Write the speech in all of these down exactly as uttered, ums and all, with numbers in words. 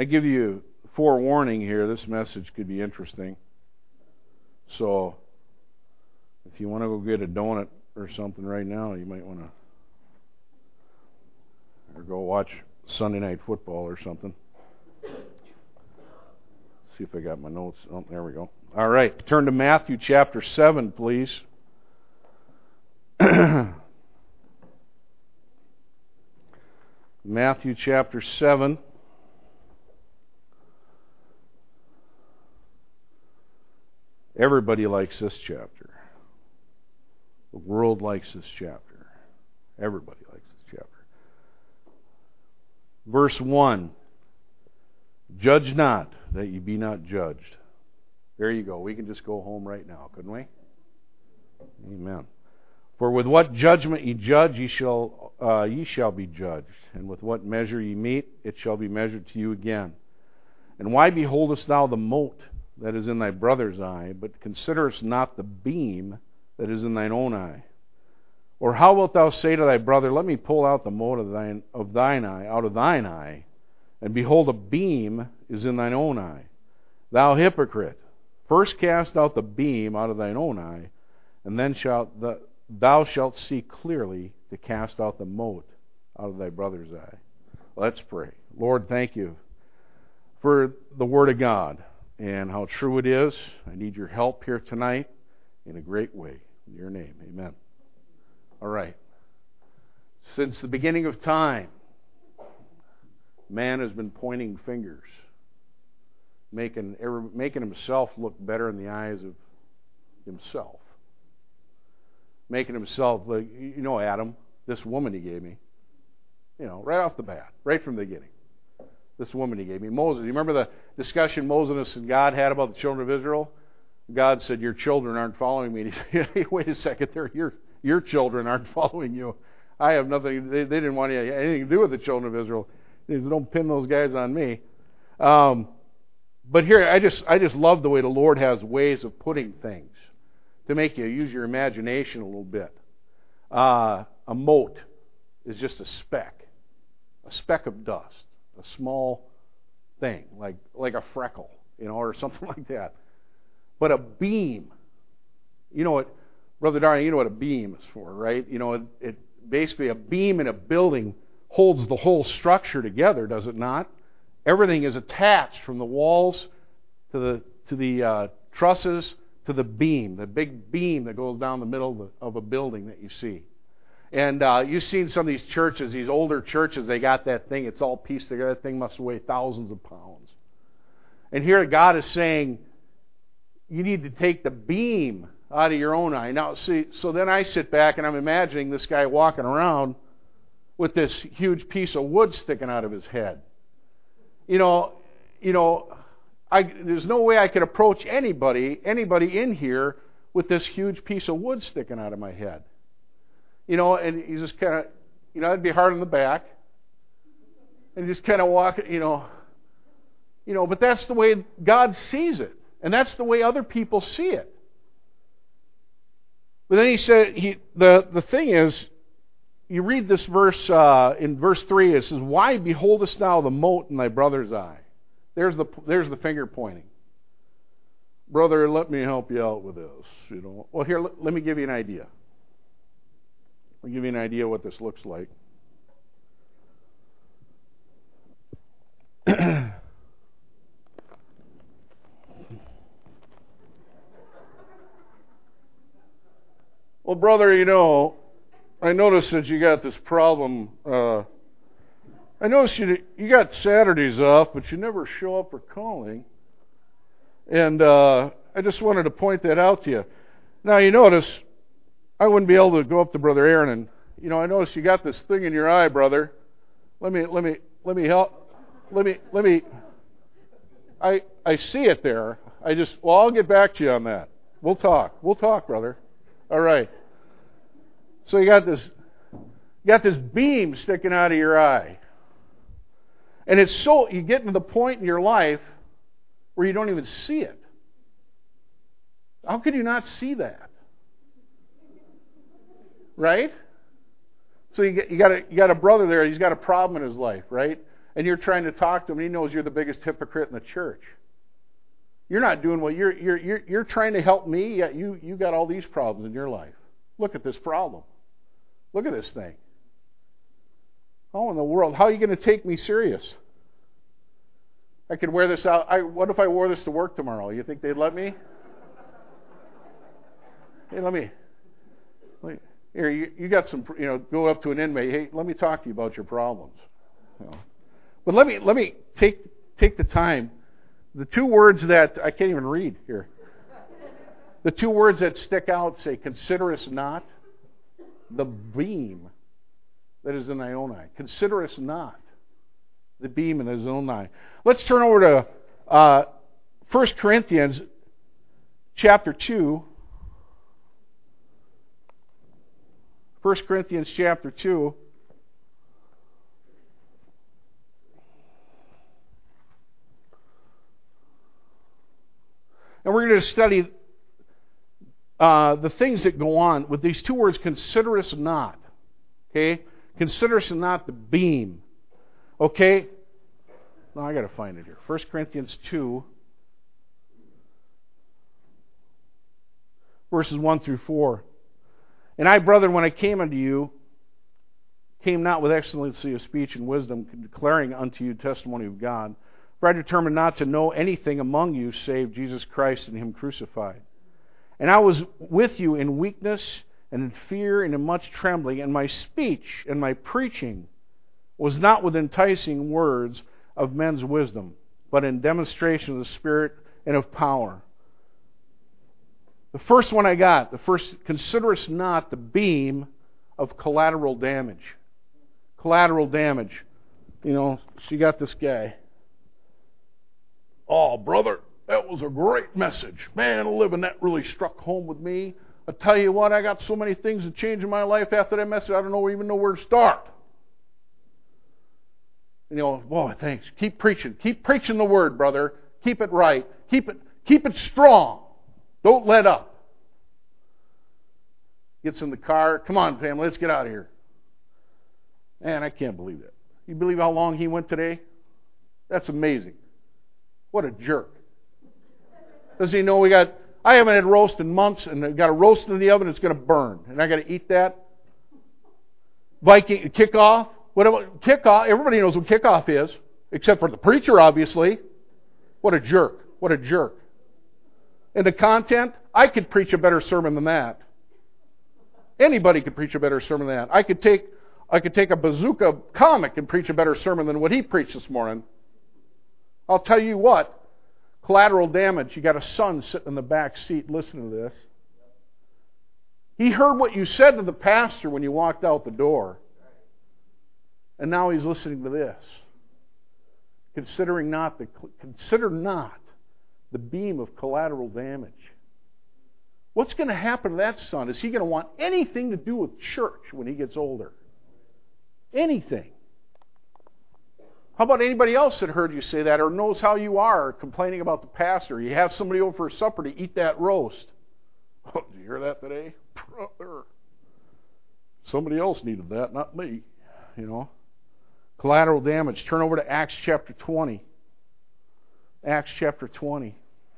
I give you forewarning here, this message could be interesting. So, if you want to go get a donut or something right now, you might want to, or go watch Sunday Night Football or something. See if I got my notes. Oh, there we go. All right, turn to Matthew chapter seven, please. Matthew chapter seven. Everybody likes this chapter. The world likes this chapter. Everybody likes this chapter. Verse one. Judge not, that ye be not judged. There you go. We can just go home right now, couldn't we? Amen. For with what judgment ye judge, ye shall uh, ye shall be judged, and with what measure ye meet, it shall be measured to you again. And why beholdest thou the mote that is in thy brother's eye, but considerest not the beam that is in thine own eye? Or how wilt thou say to thy brother, Let me pull out the mote of thine of thine eye out of thine eye, and behold, a beam is in thine own eye? Thou hypocrite, first cast out the beam out of thine own eye, and then shalt the, thou shalt see clearly to cast out the mote out of thy brother's eye. Let's pray. Lord, thank you for the Word of God and how true it is. I need your help here tonight in a great way. In your name, amen. All right. Since the beginning of time, man has been pointing fingers, making making himself look better in the eyes of himself. Making himself, like, you know, Adam, this woman he gave me, you know, right off the bat, right from the beginning. This woman he gave me. Moses, you remember the discussion Moses and God had about the children of Israel? God said, your children aren't following me. And he said, hey, wait a second there, your, your children aren't following you. I have nothing, they, they didn't want anything to do with the children of Israel. He said, don't pin those guys on me. Um, but here, I just I just love the way the Lord has ways of putting things to make you use your imagination a little bit. Uh, a mote is just a speck, a speck of dust, a small thing, like like a freckle, you know, or something like that. But a beam, you know what, Brother Darling, you know what a beam is for, right? You know, it, it basically a beam in a building holds the whole structure together, does it not? Everything is attached from the walls to the to the uh, trusses to the beam, the big beam that goes down the middle of, the, of a building that you see. And uh, you've seen some of these churches, these older churches, they got that thing, it's all pieced together. That thing must weigh thousands of pounds. And here God is saying, you need to take the beam out of your own eye. Now, see, so then I sit back and I'm imagining this guy walking around with this huge piece of wood sticking out of his head. You know, you know, I, there's no way I could approach anybody, anybody in here with this huge piece of wood sticking out of my head. You know, and you just kind of, you know, it'd be hard on the back, and just kind of walk, you know, you know. But that's the way God sees it, and that's the way other people see it. But then he said, he the the thing is, you read this verse uh, in verse three. It says, "Why beholdest thou the mote in thy brother's eye?" There's the there's the finger pointing. Brother, let me help you out with this. You know, well, here, let, let me give you an idea. I'll give you an idea what this looks like. Well, brother, you know, I noticed that you got this problem. Uh, I noticed you you got Saturdays off, but you never show up for calling. And uh, I just wanted to point that out to you. Now, you notice, I wouldn't be able to go up to Brother Aaron and, you know, I noticed you got this thing in your eye, brother. Let me, let me, let me help. Let me, let me. I, I see it there. I just, well, I'll get back to you on that. We'll talk. We'll talk, brother. All right. So you got this, you got this beam sticking out of your eye. And it's so, you get to the point in your life where you don't even see it. How could you not see that? Right? So you get, you got a you got a brother there. He's got a problem in his life, right? and you're trying to talk to him, and he knows you're the biggest hypocrite in the church. You're not doing what you're you're you're, you're trying to help me, yet you you got all these problems in your life. Look at this problem. Look at this thing. How in the world? How are you going to take me serious? I could wear this out. I, what if I wore this to work tomorrow? You think they'd let me? Hey, let me. Let me here, you, you got some. You know, go up to an inmate. Hey, let me talk to you about your problems. You know. But let me let me take take the time. The two words that I can't even read here. The two words that stick out say, "Consider us not the beam that is in thy own eye." Consider us not the beam in his own eye. Let's turn over to uh, First Corinthians chapter two. First Corinthians chapter two. And we're going to study uh, the things that go on with these two words, consider us not. Okay? Consider us not the beam. Okay? No, I got to find it here. First Corinthians two, verses one through four. And I, brethren, when I came unto you, came not with excellency of speech and wisdom, declaring unto you testimony of God. For I determined not to know anything among you save Jesus Christ and Him crucified. And I was with you in weakness and in fear and in much trembling, and my speech and my preaching was not with enticing words of men's wisdom, but in demonstration of the Spirit and of power. The first one I got, the first, consider us not the beam of collateral damage. Collateral damage. You know, she got this guy. Oh, brother, that was a great message. Man, living that really struck home with me. I tell you what, I got so many things that changed in my life after that message, I don't know, even know where to start. And you know, boy, thanks. Keep preaching. Keep preaching the word, brother. Keep it right. Keep it, keep it strong. Don't let up. Gets in the car. Come on, family, let's get out of here. Man, I can't believe that. You believe how long he went today? That's amazing. What a jerk. Does he know we got, I haven't had roast in months, and I've got a roast in the oven, it's going to burn. And I got to eat that? Viking, kickoff? What about kickoff? Everybody knows what kickoff is, except for the preacher, obviously. What a jerk. What a jerk. And the content, I could preach a better sermon than that. Anybody could preach a better sermon than that. I could take, I could take a bazooka comic and preach a better sermon than what he preached this morning. I'll tell you what, collateral damage, you got a son sitting in the back seat listening to this. He heard what you said to the pastor when you walked out the door. And now he's listening to this. Considering not the, consider not the beam of collateral damage. What's going to happen to that son? Is he going to want anything to do with church when he gets older? Anything. How about anybody else that heard you say that or knows how you are complaining about the pastor? You have somebody over for supper to eat that roast. Oh, did you hear that today? Brother. Somebody else needed that, not me. You know. Collateral damage. Turn over to Acts chapter twenty. Acts chapter twenty.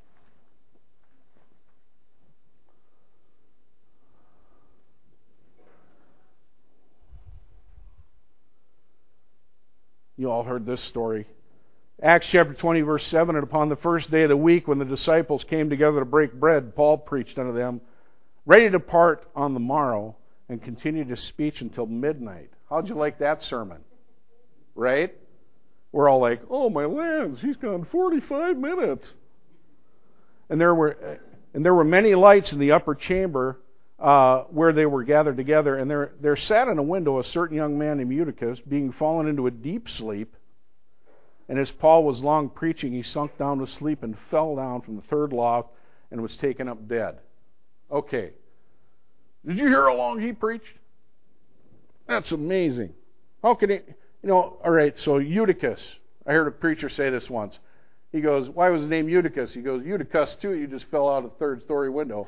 You all heard this story. Acts chapter twenty, verse seven, and upon the first day of the week, when the disciples came together to break bread, Paul preached unto them, ready to depart on the morrow, and continued his speech until midnight. How'd you like that sermon? Right? We're all like, oh my lands, he's gone forty-five minutes. And there were and there were many lights in the upper chamber uh, where they were gathered together, and there there sat in a window a certain young man named Eutychus, being fallen into a deep sleep. And as Paul was long preaching, he sunk down to sleep and fell down from the third loft and was taken up dead. Okay. Did you hear how long he preached? That's amazing. How could he, you know, all right, so Eutychus. I heard a preacher say this once. He goes, why was his name Eutychus? He goes, Eutychus too, you just fell out of a third story window.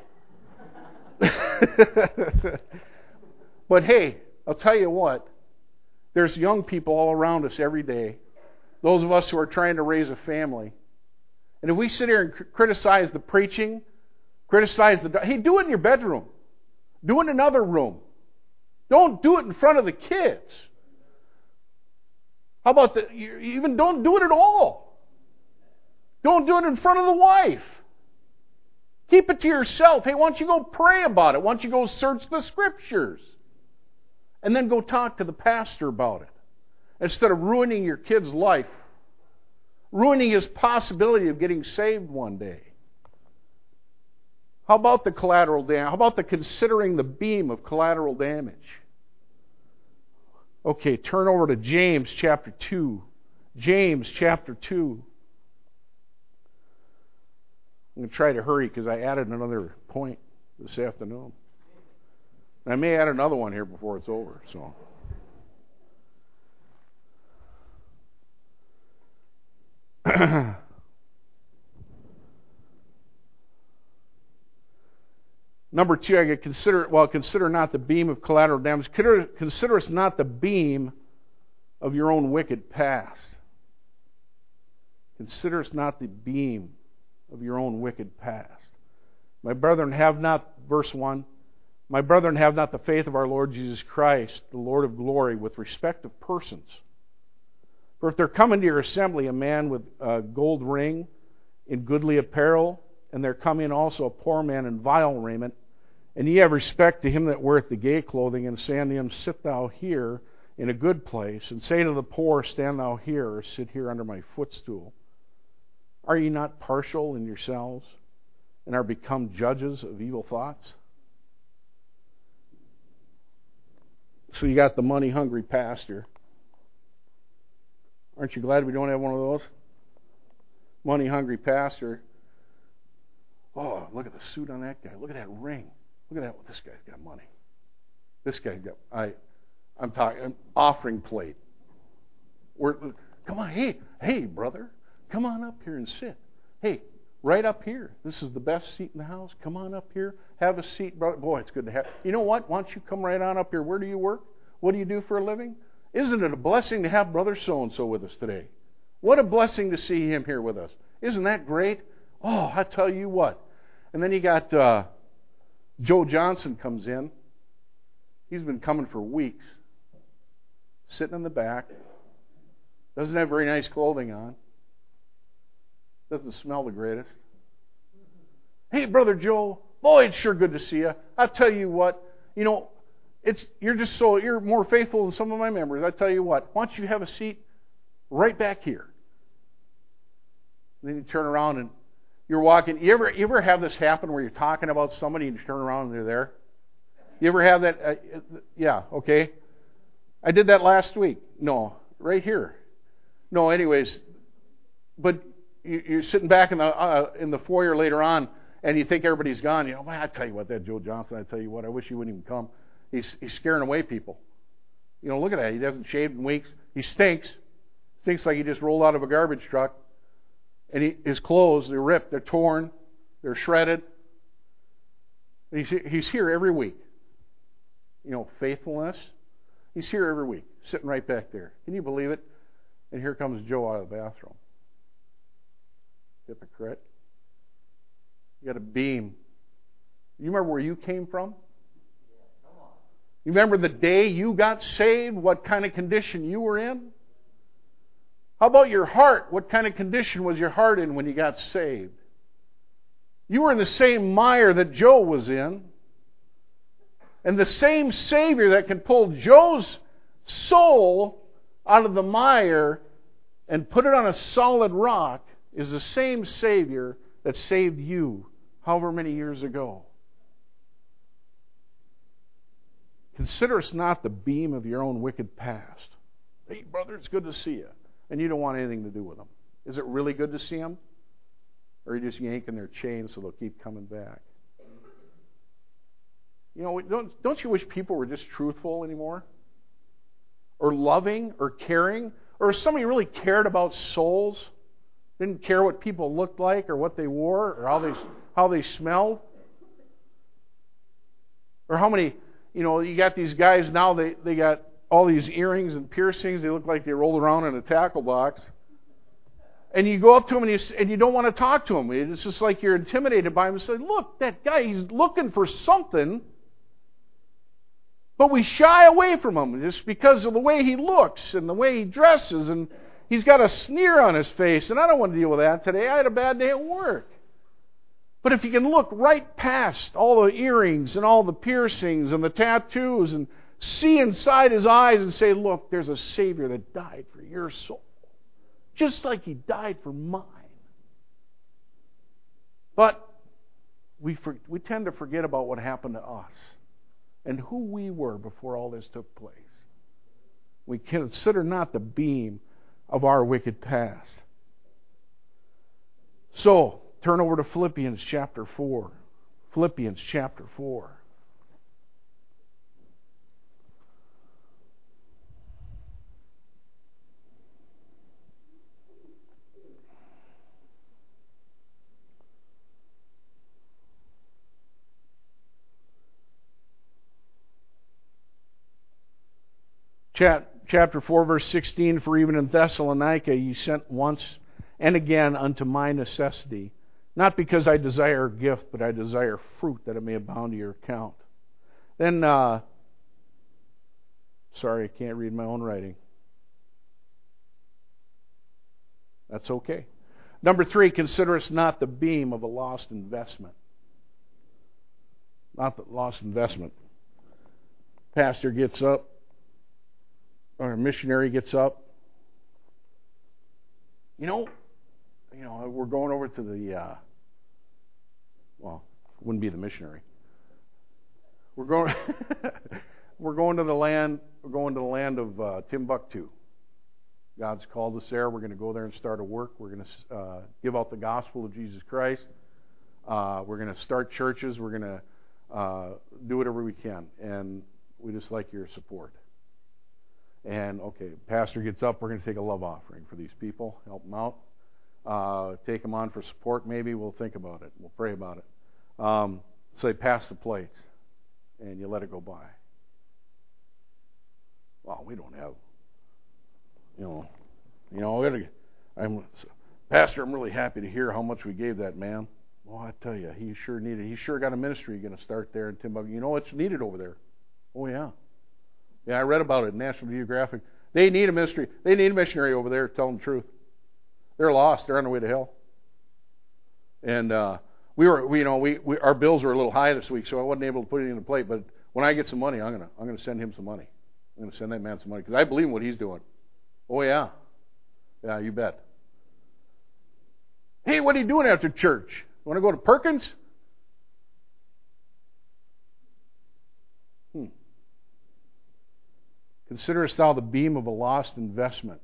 But hey, I'll tell you what, there's young people all around us every day Those of us who are trying to raise a family. And if we sit here and cr- criticize the preaching, criticize the... Hey, do it in your bedroom. Do it in another room. Don't do it in front of the kids. How about the... You even don't do it at all. Don't do it in front of the wife. Keep it to yourself. Hey, why don't you go pray about it? Why don't you go search the Scriptures? And then go talk to the pastor about it. Instead of ruining your kid's life. Ruining his possibility of getting saved one day. How about the collateral damage? How about the considering the beam of collateral damage? Okay, turn over to James chapter two. James chapter two. I'm going to try to hurry because I added another point this afternoon. And I may add another one here before it's over. So, number two, I get consider well, consider not the beam of collateral damage. Consider, consider us not the beam of your own wicked past. Consider us not the beam of your own wicked past. My brethren, have not, verse one, my brethren, have not the faith of our Lord Jesus Christ, the Lord of glory, with respect of persons. For if there come into your assembly a man with a gold ring in goodly apparel, and there come in also a poor man in vile raiment, and ye have respect to him that weareth the gay clothing, and say unto him, sit thou here in a good place, and say to the poor, stand thou here, or sit here under my footstool. Are ye not partial in yourselves, and are become judges of evil thoughts? So you got the money-hungry pastor. Aren't you glad we don't have one of those? Money-hungry pastor. Oh, look at the suit on that guy. Look at that ring. Look at that. This guy's got money. This guy's got... I, I'm talking... An offering plate. We're, come on, hey, hey, brother. Come on up here and sit. Hey, right up here. This is the best seat in the house. Come on up here. Have a seat, brother. Boy, it's good to have. You know what? Why don't you come right on up here? Where do you work? What do you do for a living? Isn't it a blessing to have Brother So-and-so with us today? What a blessing to see him here with us. Isn't that great? Oh, I tell you what. And then you got uh, Joe Johnson comes in. He's been coming for weeks. Sitting in the back. Doesn't have very nice clothing on. Doesn't smell the greatest. Hey, Brother Joe, boy, it's sure good to see you. I tell you what, you know, it's you're just so you're more faithful than some of my members. I tell you what, why don't you have a seat right back here? And then you turn around and you're walking. You ever you ever have this happen where you're talking about somebody and you turn around and they're there? You ever have that? Uh, yeah, okay. I did that last week. No, right here. No, anyways, but. You're sitting back in the uh, in the foyer later on, and you think everybody's gone. You know, man, I tell you what, that Joe Johnson. I tell you what, I wish he wouldn't even come. He's he's scaring away people. You know, look at that. He hasn't shaved in weeks. He stinks. Stinks like he just rolled out of a garbage truck. And he, his clothes, they're ripped, they're torn, they're shredded. And he's he's here every week. You know, faithfulness. He's here every week, sitting right back there. Can you believe it? And here comes Joe out of the bathroom. Hypocrite. You got a beam. You remember where you came from? You remember the day you got saved, what kind of condition you were in? How about your heart? What kind of condition was your heart in when you got saved? You were in the same mire that Joe was in. And the same Savior that can pull Joe's soul out of the mire and put it on a solid rock is the same Savior that saved you however many years ago. Consider us not the beam of your own wicked past. Hey, brother, it's good to see you. And you don't want anything to do with them. Is it really good to see them? Or are you just yanking their chain so they'll keep coming back? You know, don't, don't you wish people were just truthful anymore? Or loving, or caring? Or if somebody really cared about souls, didn't care what people looked like, or what they wore, or how they how they smelled? Or how many, you know, you got these guys now, they, they got all these earrings and piercings, they look like they rolled around in a tackle box. And you go up to him and you, and you don't want to talk to him. It's just like you're intimidated by him and say, look, that guy, he's looking for something. But we shy away from him just because of the way he looks and the way he dresses. And he's got a sneer on his face. And I don't want to deal with that today. I had a bad day at work. But if you can look right past all the earrings and all the piercings and the tattoos and see inside his eyes and say, look, there's a Savior that died for your soul. Just like he died for mine. But we for, we tend to forget about what happened to us and who we were before all this took place. We consider not the beam of our wicked past. So, turn over to Philippians chapter four. Philippians chapter four. Chapter four, verse sixteen, for even in Thessalonica ye sent once and again unto my necessity, not because I desire a gift, but I desire fruit, that it may abound to your account. Then, uh, sorry, I can't read my own writing. That's okay. Number three, consider us not the beam of a lost investment. Not the lost investment. Pastor gets up. Or a missionary gets up. You know, you know, we're going over to the, uh, well, it wouldn't be the missionary. We're going, we're going to the land. We're going to the land of uh, Timbuktu. God's called us there. We're going to go there and start a work. We're going to uh, give out the gospel of Jesus Christ. Uh, we're going to start churches. We're going to uh, do whatever we can, and we just like your support. And, okay, pastor gets up, we're going to take a love offering for these people, help them out. Uh, take them on for support, maybe. We'll think about it. We'll pray about it. Um, so they pass the plates, and you let it go by. Well, we don't have, you know, you know, we gotta, I'm, Pastor, I'm really happy to hear how much we gave that man. Well, I tell you, he sure needed, he sure got a ministry going to start there in Timbuktu. You know what's needed over there? Oh, yeah. Yeah, I read about it in National Geographic. They need a ministry. They need a missionary over there to tell them the truth. They're lost. They're on their way to hell. And uh, we were, we, you know, we, we our bills were a little high this week, so I wasn't able to put it in the plate. But when I get some money, I'm gonna, I'm gonna send him some money. I'm gonna send that man some money because I believe in what he's doing. Oh yeah, yeah, you bet. Hey, what are you doing after church? Want to go to Perkins? Hmm. Considerest thou the beam of a lost investment?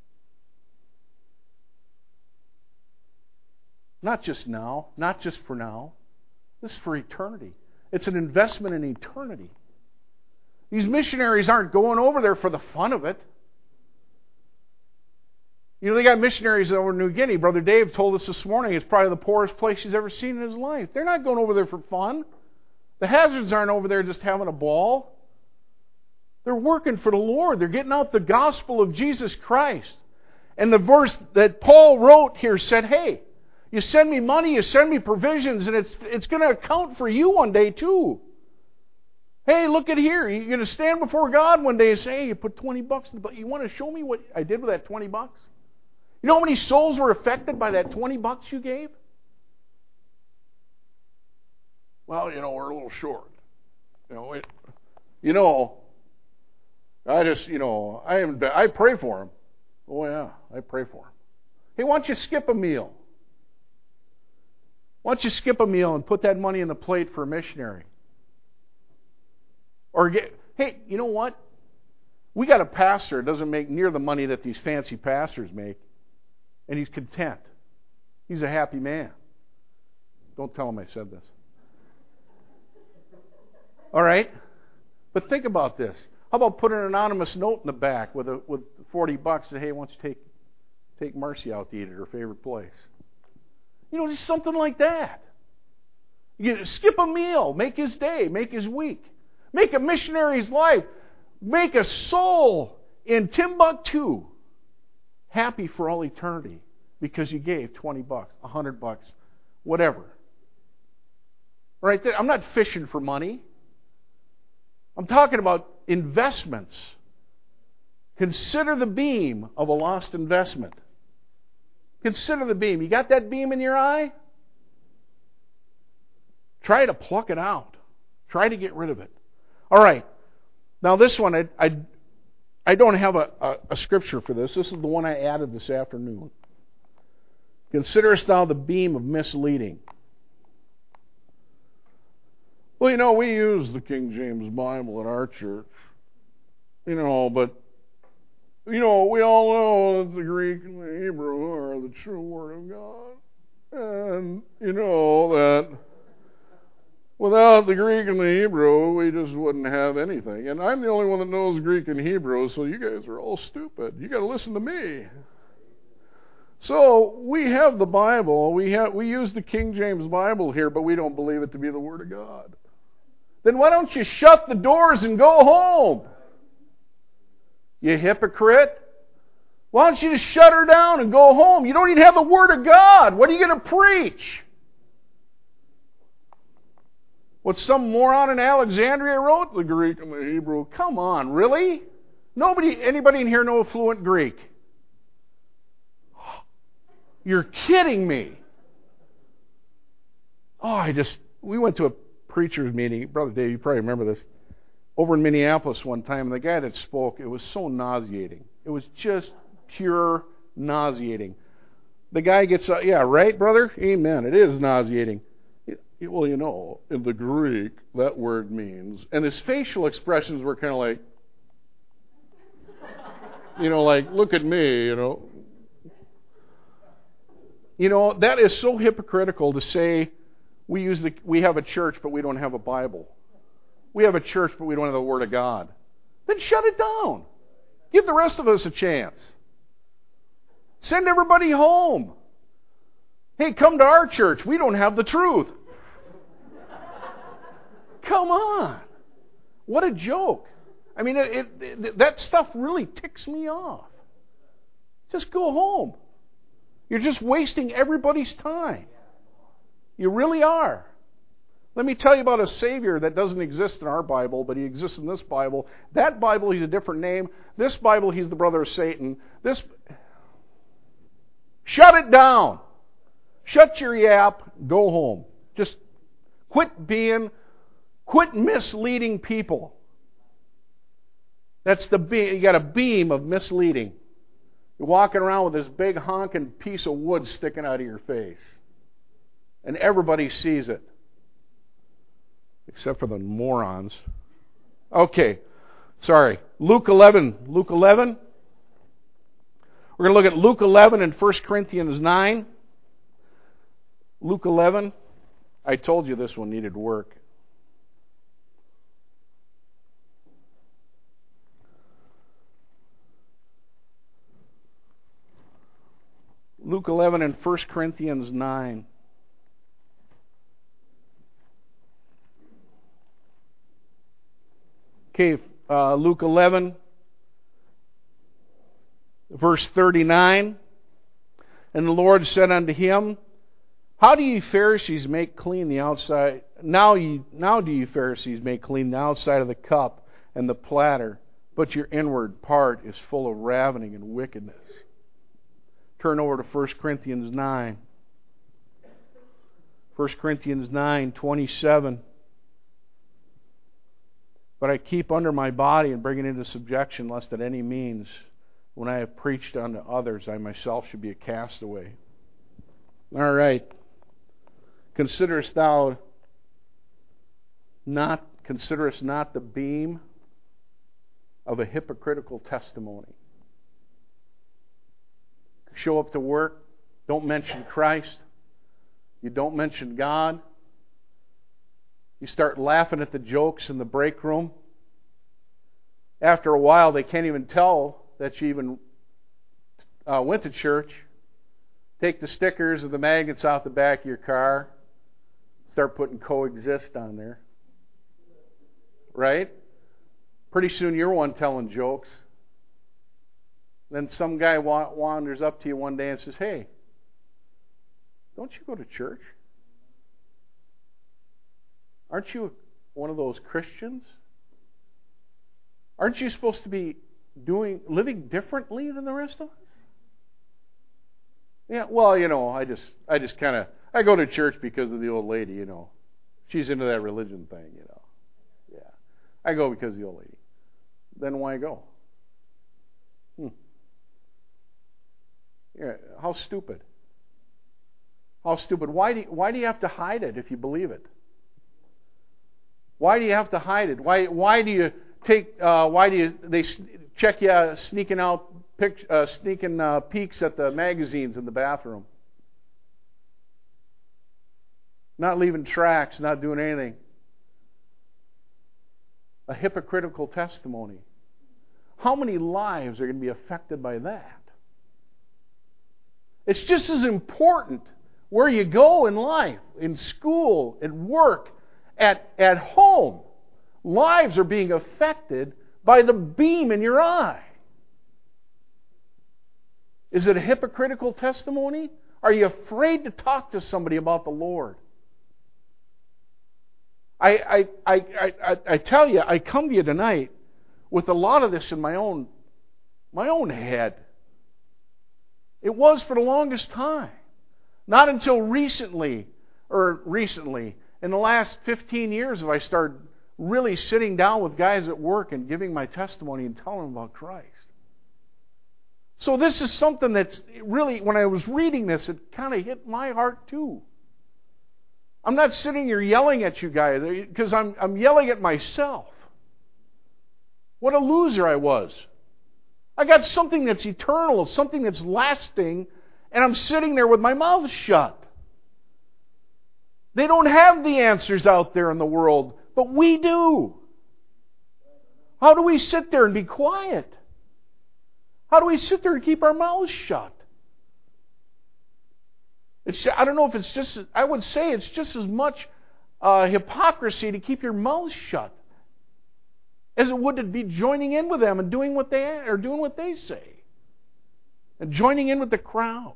Not just now, not just for now. This is for eternity. It's an investment in eternity. These missionaries aren't going over there for the fun of it. You know, they got missionaries over in New Guinea. Brother Dave told us this morning it's probably the poorest place he's ever seen in his life. They're not going over there for fun. The Hazards aren't over there just having a ball. They're working for the Lord. They're getting out the gospel of Jesus Christ. And the verse that Paul wrote here said, hey, you send me money, you send me provisions, and it's it's going to account for you one day too. Hey, look at here. You're going to stand before God one day and say, hey, you put twenty bucks in the bucket. You want to show me what I did with that twenty bucks? You know how many souls were affected by that twenty bucks you gave? Well, you know, we're a little short. You know, it, you know, I just, you know, I am, I pray for him. Oh, yeah, I pray for him. Hey, why don't you skip a meal? Why don't you skip a meal and put that money in the plate for a missionary? Or get, hey, you know what? We got a pastor that doesn't make near the money that these fancy pastors make, and he's content. He's a happy man. Don't tell him I said this. All right? But think about this. How about putting an anonymous note in the back with a, with forty bucks and, hey, why don't you take, take Marcy out to eat at her favorite place? You know, just something like that. You skip a meal. Make his day. Make his week. Make a missionary's life. Make a soul in Timbuktu happy for all eternity. because you gave twenty bucks, a hundred bucks, whatever. Right? I'm not fishing for money. I'm talking about investments. Consider the beam of a lost investment. Consider the beam. You got that beam in your eye? Try to pluck it out. Try to get rid of it. All right. Now this one, I I, I don't have a, a, a scripture for this. This is the one I added this afternoon. Considerest thou the beam of misleading? Well, you know, we use the King James Bible at our church. You know, but, you know, we all know that the Greek and the Hebrew are the true Word of God. And, you know, that without the Greek and the Hebrew, we just wouldn't have anything. And I'm the only one that knows Greek and Hebrew, so you guys are all stupid. You got to listen to me. So we have the Bible. We have we use the King James Bible here, but we don't believe it to be the Word of God. Then why don't you shut the doors and go home? You hypocrite. Why don't you just shut her down and go home? You don't even have the Word of God. What are you going to preach? What some moron in Alexandria wrote? The Greek and the Hebrew. Come on, really? Nobody, anybody in here know fluent Greek? You're kidding me. Oh, I just, we went to a preacher's meeting. Brother Dave, you probably remember this. Over in Minneapolis one time, and the guy that spoke, it was so nauseating. It was just pure nauseating. The guy gets, uh, yeah, right, brother? Amen. It is nauseating. Well, you know, in the Greek, that word means, and his facial expressions were kind of like, you know, like, look at me, you know. You know, that is so hypocritical to say we use the, we have a church, but we don't have a Bible. We have a church, but we don't have the Word of God. Then shut it down. Give the rest of us a chance. Send everybody home. Hey, come to our church. We don't have the truth. Come on. What a joke. I mean, it, it, it, that stuff really ticks me off. Just go home. You're just wasting everybody's time. You really are. Let me tell you about a Savior that doesn't exist in our Bible, but He exists in this Bible. That Bible, He's a different name. This Bible, He's the brother of Satan. This, shut it down. Shut your yap. Go home. Just quit being, quit misleading people. That's the beam. You got a beam of misleading. You're walking around with this big honking piece of wood sticking out of your face. And everybody sees it. Except for the morons. Okay. Sorry. Luke eleven. Luke eleven. We're going to look at Luke eleven and First Corinthians nine. Luke eleven. I told you this one needed work. Luke eleven and First Corinthians nine. Okay, uh, Luke eleven, verse thirty-nine. And the Lord said unto him, How do ye Pharisees make clean the outside? Now ye, now do ye Pharisees make clean the outside of the cup and the platter, but your inward part is full of ravening and wickedness. Turn over to First Corinthians nine. First Corinthians nine, twenty-seven. But I keep under my body and bring it into subjection, lest at any means, when I have preached unto others, I myself should be a castaway. All right. Considerest thou not, considerest not the beam of a hypocritical testimony? Show up to work, don't mention Christ, you don't mention God. You start laughing at the jokes in the break room. After a while, they can't even tell that you even uh, went to church. Take the stickers or the magnets out the back of your car. Start putting coexist on there. Right? Pretty soon you're one telling jokes. Then some guy wa- wanders up to you one day and says, Hey, don't you go to church? Aren't you one of those Christians? Aren't you supposed to be doing, living differently than the rest of us? Yeah, well, you know, I just, I just kind of, I go to church because of the old lady, you know. She's into that religion thing, you know. Yeah. I go because of the old lady. Then why go? Hmm. Yeah, how stupid. How stupid. Why do you, why do you have to hide it if you believe it? Why do you have to hide it? Why why do you take uh, why do you they check you uh, sneaking out pic, uh, sneaking uh, peeks at the magazines in the bathroom? Not leaving tracks, not doing anything. A hypocritical testimony. How many lives are going to be affected by that? It's just as important where you go in life, in school, at work, at, at home. Lives are being affected by the beam in your eye. Is it a hypocritical testimony? Are you afraid to talk to somebody about the Lord? I, I, I, I, I tell you, I come to you tonight with a lot of this in my own, my own head. It was for the longest time. Not until recently, or recently, in the last fifteen years, have I started really sitting down with guys at work and giving my testimony and telling them about Christ. So this is something that's really, when I was reading this, it kind of hit my heart too. I'm not sitting here yelling at you guys, because I'm, I'm yelling at myself. What a loser I was. I got something that's eternal, something that's lasting, and I'm sitting there with my mouth shut. They don't have the answers out there in the world, but we do. How do we sit there and be quiet? How do we sit there and keep our mouths shut? It's, I don't know if it's just, I would say it's just as much uh, hypocrisy to keep your mouth shut as it would to be joining in with them and doing what they or doing what they say. And joining in with the crowd.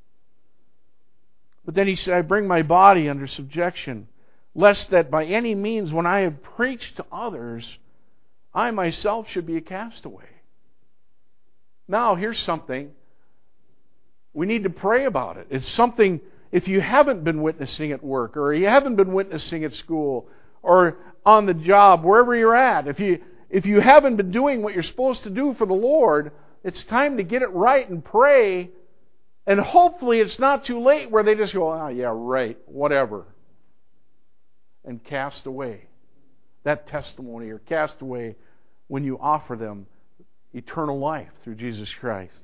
But then he said, I bring my body under subjection, lest that by any means when I have preached to others, I myself should be a castaway. Now, here's something. We need to pray about it. It's something, if you haven't been witnessing at work, or you haven't been witnessing at school, or on the job, wherever you're at, if you if you haven't been doing what you're supposed to do for the Lord, it's time to get it right and pray. And hopefully it's not too late where they just go, oh, yeah, right, whatever. And cast away that testimony, or cast away when you offer them eternal life through Jesus Christ.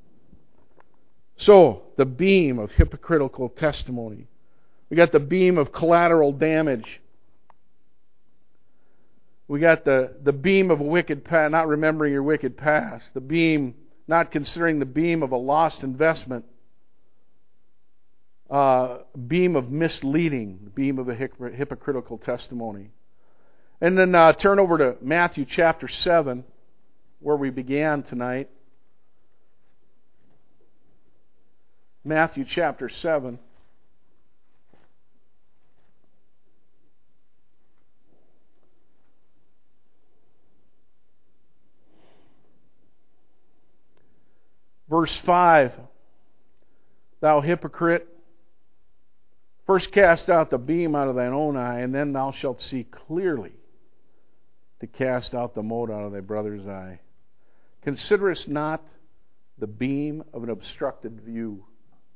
So, the beam of hypocritical testimony. We got the beam of collateral damage. We got the, the beam of a wicked past, not remembering your wicked past. The beam, not considering the beam of a lost investment. Uh, beam of misleading. The beam of a hypocritical testimony. And then uh, turn over to Matthew chapter seven, where we began tonight. Matthew chapter seven. Verse five. Thou hypocrite, first cast out the beam out of thine own eye, and then thou shalt see clearly to cast out the mote out of thy brother's eye. Considerest not the beam of an obstructed view.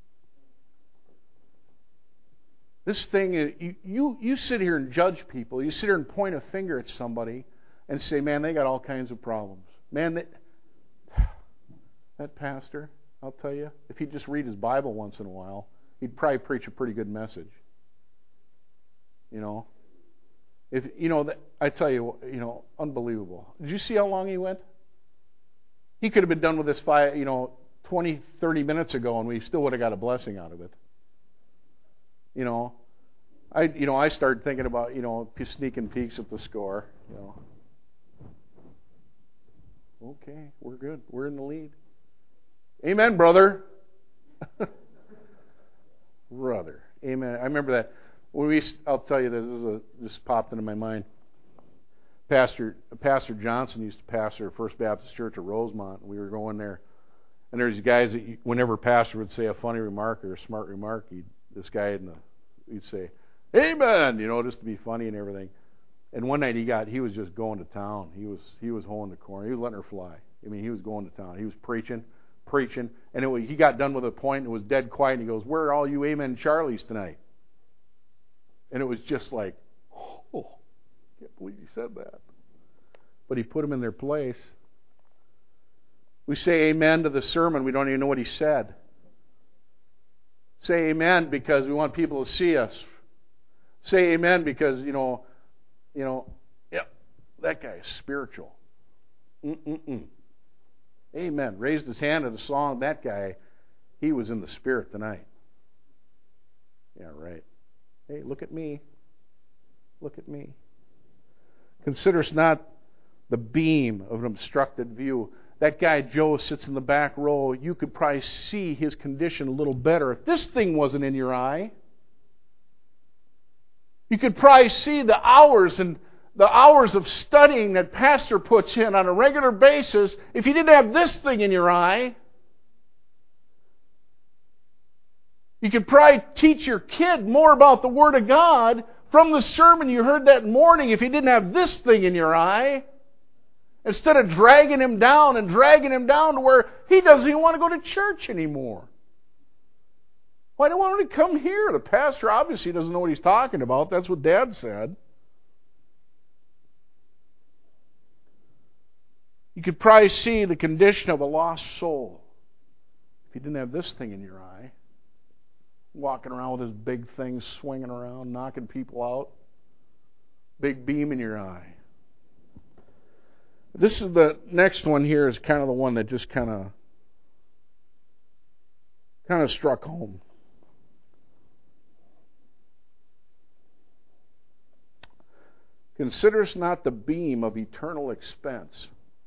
This thing, you, you, you sit here and judge people. You sit here and point a finger at somebody and say, man, they got all kinds of problems. Man, they, that pastor, I'll tell you, if he'd just read his Bible once in a while, he'd probably preach a pretty good message. You know? If you know, I tell you, you know, unbelievable. Did you see how long he went? He could have been done with this five, you know, twenty, thirty minutes ago, and we still would have got a blessing out of it. You know, I you know I started thinking about you know sneaking peeks at the score. You know, okay, we're good. We're in the lead. Amen, brother. Brother. Amen. I remember that. When we, I'll tell you this, this is a, just popped into my mind. Pastor Pastor Johnson used to pastor First Baptist Church at Rosemont. We were going there, and there's guys that you, whenever pastor would say a funny remark or a smart remark, he'd, this guy in the, he'd say, "Amen," you know, just to be funny and everything. And one night he got, he was just going to town. He was he was holding the corner. He was letting her fly. I mean, he was going to town. He was preaching, preaching, and it was, he got done with a point and it was dead quiet. And he goes, "Where are all you Amen Charlies tonight?" And it was just like, oh, I can't believe he said that. But he put them in their place. We say amen to the sermon. We don't even know what he said. Say amen because we want people to see us. Say amen because, you know, you know, yep, that guy is spiritual. Mm-mm-mm. Amen. Raised his hand at a song. That guy, he was in the spirit tonight. Yeah, right. Hey, look at me. Look at me. Consider us not the beam of an obstructed view. That guy Joe sits in the back row. You could probably see his condition a little better if this thing wasn't in your eye. You could probably see the hours and the hours of studying that pastor puts in on a regular basis if you didn't have this thing in your eye. You could probably teach your kid more about the Word of God from the sermon you heard that morning if you didn't have this thing in your eye. Instead of dragging him down and dragging him down to where he doesn't even want to go to church anymore. Why do I want to come here? The pastor obviously doesn't know what he's talking about. That's what Dad said. You could probably see the condition of a lost soul if you didn't have this thing in your eye. Walking around with this big thing swinging around, knocking people out. Big beam in your eye. This is the next one here is kind of the one that just kind of kind of struck home. Consider us not the beam of eternal expense.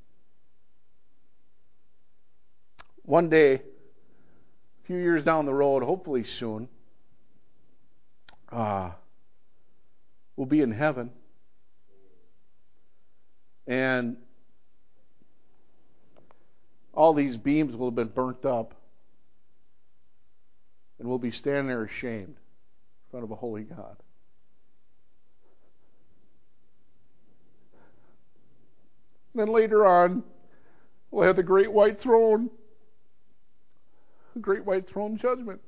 One day, a few years down the road, hopefully soon, uh, we'll be in heaven. And all these beams will have been burnt up. And we'll be standing there ashamed in front of a holy God. And then later on, we'll have the great white throne. The great white throne judgment.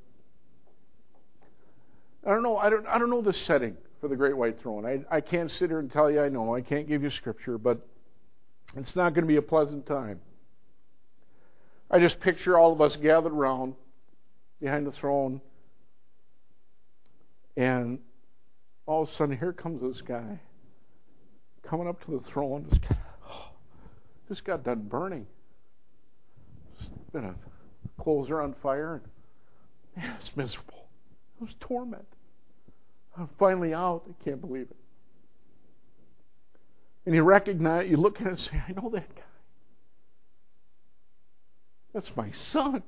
I don't know, I don't I don't know the setting for the great white throne. I, I can't sit here and tell you I know. I can't give you scripture, but it's not going to be a pleasant time. I just picture all of us gathered around behind the throne, and all of a sudden here comes this guy coming up to the throne. This guy, oh, just got done burning. It's been a, clothes are on fire, and man, it's miserable. It was torment. I'm finally out. I can't believe it. And you recognize, you look at it and say, I know that guy. That's my son.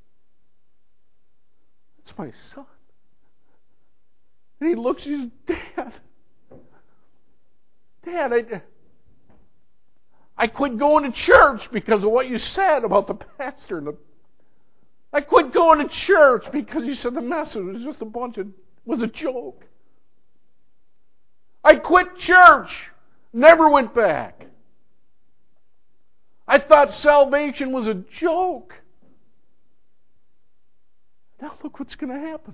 That's my son. And he looks, he's Dad. Dad, I, I quit going to church because of what you said about the pastor. And the, I quit going to church because you said the message was just a bunch of, was a joke. I quit church. Never went back. I thought salvation was a joke. Now look what's going to happen.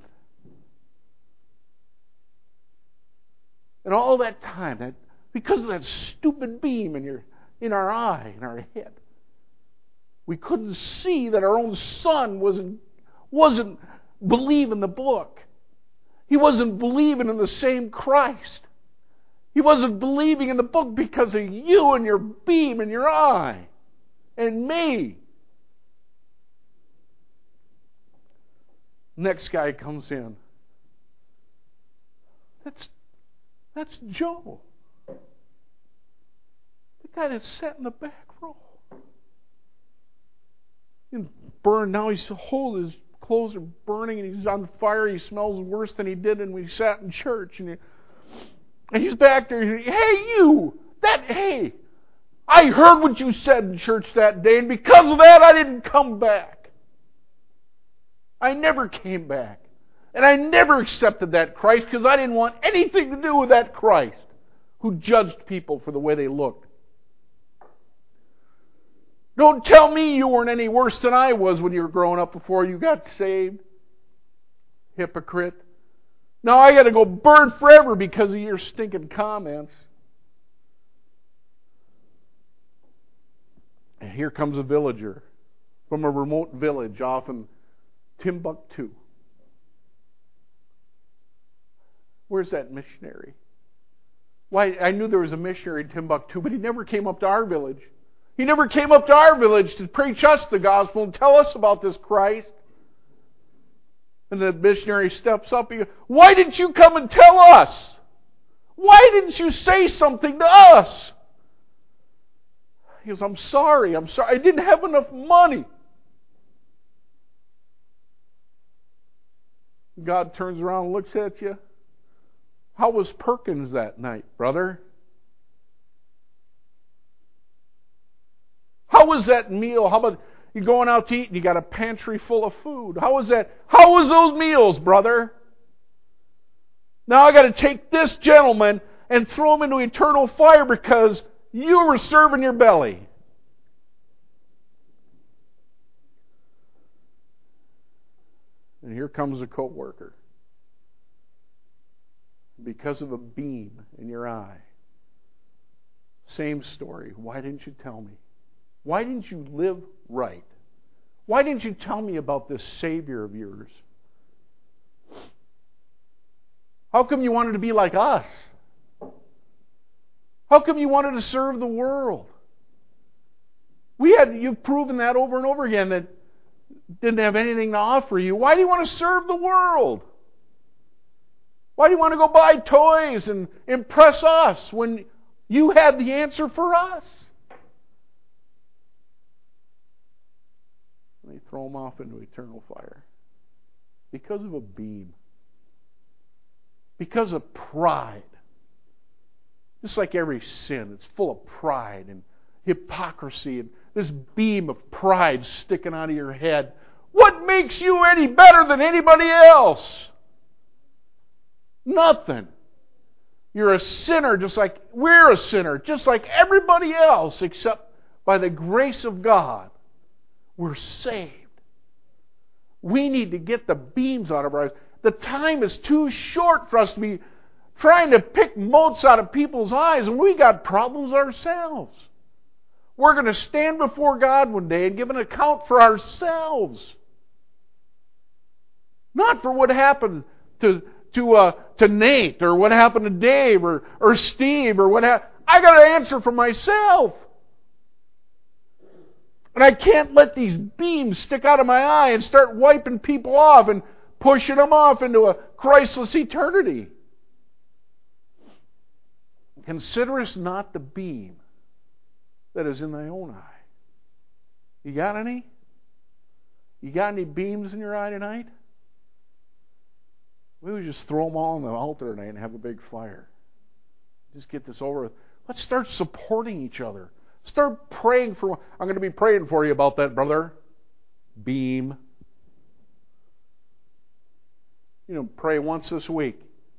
And all that time, that because of that stupid beam in your in our eye, in our head, we couldn't see that our own son wasn't wasn't believing the book. He wasn't believing in the same Christ. He wasn't believing in the book because of you and your beam in your eye. And me. Next guy comes in. That's that's Joe. The guy that sat in the back row. And burned, now he's holding his clothes are burning and he's on fire. He smells worse than he did when we sat in church. And, he, and he's back there. He, hey, you! That, hey! I heard what you said in church that day, and because of that, I didn't come back. I never came back. And I never accepted that Christ because I didn't want anything to do with that Christ who judged people for the way they looked. Don't tell me you weren't any worse than I was when you were growing up before you got saved. Hypocrite. Now I got to go burn forever because of your stinking comments. And here comes a villager from a remote village off in Timbuktu. Where's that missionary? Why, I knew there was a missionary in Timbuktu, but he never came up to our village. He never came up to our village to preach us the gospel and tell us about this Christ. And the missionary steps up and he goes, why didn't you come and tell us? Why didn't you say something to us? He goes, I'm sorry, I'm sorry. I didn't have enough money. God turns around and looks at you. How was Perkins that night, brother? How was that meal? How about you going out to eat and you got a pantry full of food? How was that? How was those meals, brother? Now I got to take this gentleman and throw him into eternal fire because you were serving your belly. And here comes a co-worker. Because of a beam in your eye. Same story. Why didn't you tell me? Why didn't you live right? Why didn't you tell me about this Savior of yours? How come you wanted to be like us? How come you wanted to serve the world? We had, you've proven that over and over again that didn't have anything to offer you. Why do you want to serve the world? Why do you want to go buy toys and impress us when you had the answer for us? And they throw them off into eternal fire. Because of a beam. Because of pride. Just like every sin, it's full of pride and hypocrisy and this beam of pride sticking out of your head. What makes you any better than anybody else? Nothing. You're a sinner just like we're a sinner, just like everybody else, except by the grace of God, we're saved. We need to get the beams out of our eyes. The time is too short for us to be trying to pick motes out of people's eyes, and we got problems ourselves. We're going to stand before God one day and give an account for ourselves. Not for what happened to to uh, to Nate, or what happened to Dave, or, or Steve, or what happened. I got to answer for myself. And I can't let these beams stick out of my eye and start wiping people off and pushing them off into a Christless eternity. Considerest not the beam that is in thy own eye. You got any? You got any beams in your eye tonight? We would just throw them all on the altar tonight and have a big fire. Just get this over with. Let's start supporting each other. Start praying for. I'm going to be praying for you about that, brother. Beam. You know, pray once this week.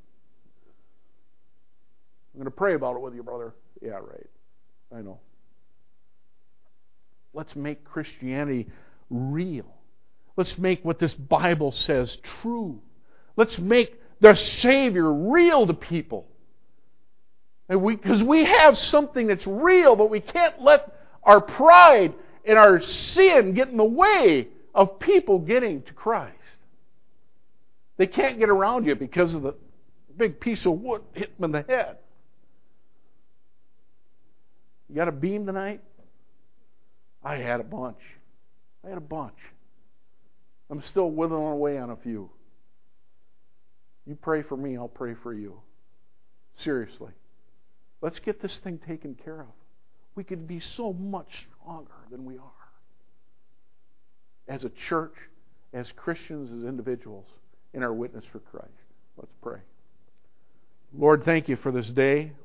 I'm going to pray about it with you, brother. Yeah, right. I know. Let's make Christianity real. Let's make what this Bible says true. Let's make the Savior real to people. And we, because we have something that's real, but we can't let our pride and our sin get in the way of people getting to Christ. They can't get around you because of the big piece of wood hitting them in the head. You got a beam tonight? I had a bunch. I had a bunch. I'm still withering away on a few. You pray for me, I'll pray for you. Seriously. Let's get this thing taken care of. We could be so much stronger than we are. As a church, as Christians, as individuals, in our witness for Christ. Let's pray. Lord, thank you for this day.